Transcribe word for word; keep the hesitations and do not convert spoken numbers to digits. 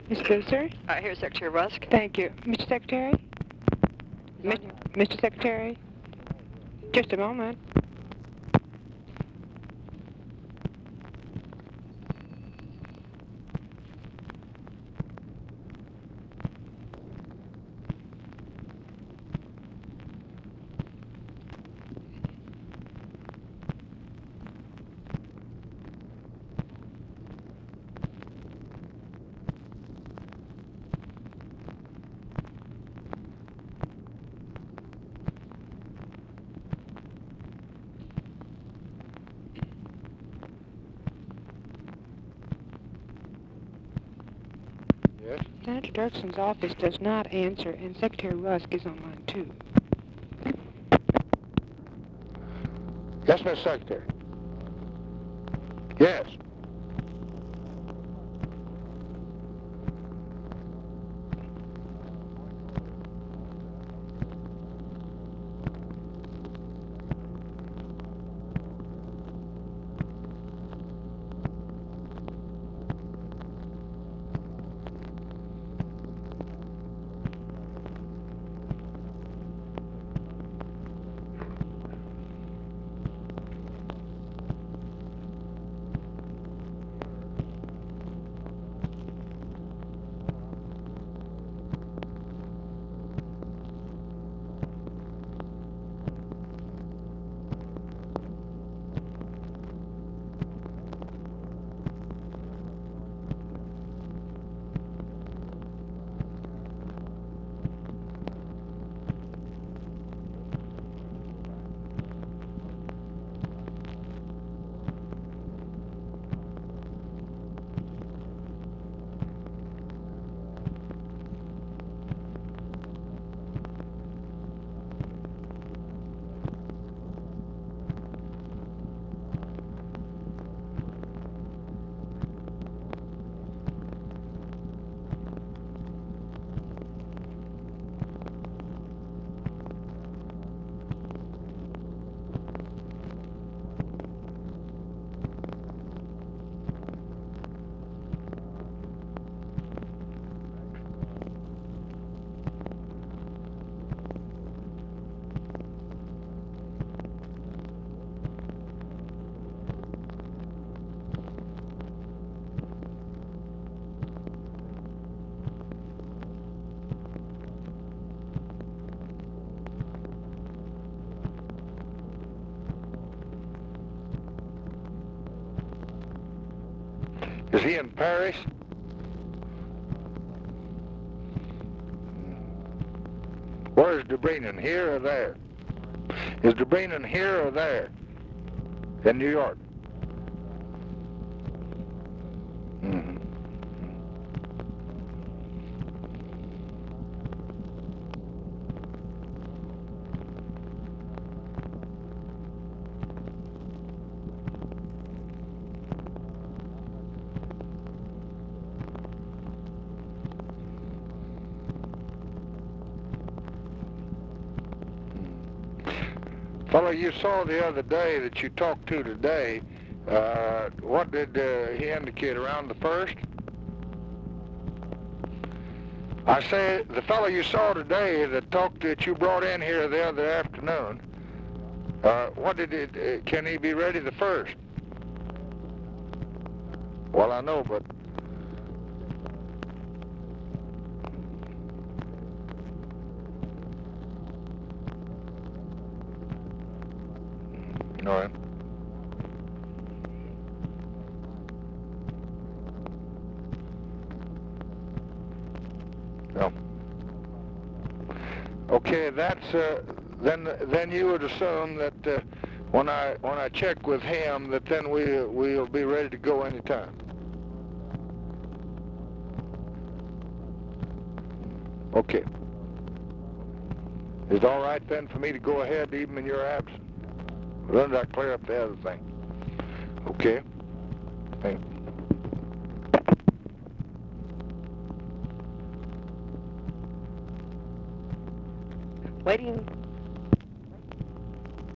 Miss Gooser? Uh, here's Secretary Rusk. Thank you. Mister Secretary? Mi- Mister Secretary? Just a moment. Yes? Senator Dirkson's office does not answer, and Secretary Rusk is on line two. Yes, Miss Secretary. Yes. Is he in Paris? Where is Dubrenin, here or there? Is Dubrenin here or there? In New York? Mm-hmm. Fellow you saw the other day that you talked to today, uh, what did uh, he indicate, around the first? I say, the fellow you saw today that talked that you brought in here the other afternoon, uh, what did it, uh, can he be ready the first? Well, I know, but all right. Well, okay, that's uh, then. Then you would assume that uh, when I when I check with him, that then we we'll be ready to go anytime. Okay. Is it all right then for me to go ahead even in your absence? Then did I clear up the other thing? Okay. Thank you. Waiting